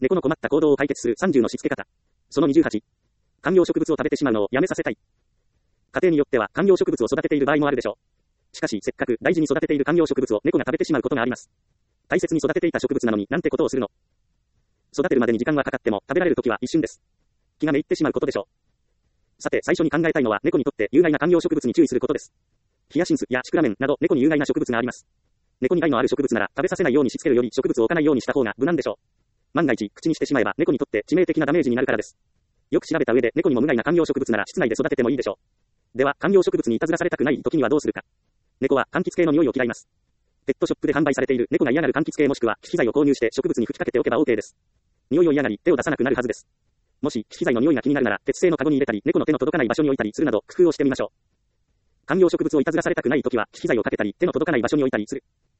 猫の困った行動を解決する30のしつけ方。その28。観葉植物を食べてしまうのをやめさせたい。家庭によっては観葉植物を育てている場合もあるでしょう。しかし、せっかく大事に育てている観葉植物を猫が食べてしまうことがあります。大切に育てていた植物なのになんてことをするの。育てるまでに時間はかかっても食べられるときは一瞬です。気がめいってしまうことでしょう。さて、最初に考えたいのは猫にとって有害な観葉植物に注意することです。ヒヤシンスやシクラメンなど猫に有害な植物があります。猫に害のある植物なら食べさせないようにしつけるより植物を置かないようにした方が無難でしょう。万が一口にしてしまえば猫にとって致命的なダメージになるからです。よく調べた上で猫にも無害な観葉植物なら室内で育ててもいいでしょう。では観葉植物にいたずらされたくない時にはどうするか。猫は柑橘系の匂いを嫌います。ペットショップで販売されている猫が嫌がる柑橘系もしくは気剤を購入して植物に吹きかけておけば OK です。匂いを嫌がり手を出さなくなるはずです。もし気剤の匂いが気になるなら鉄製のカゴに入れたり猫の手の届かない場所に置いたりするなど工夫をしてみましょう。観葉植物をいたずらされたくない時は気剤をかけたり手の届かない場所に置いたりする。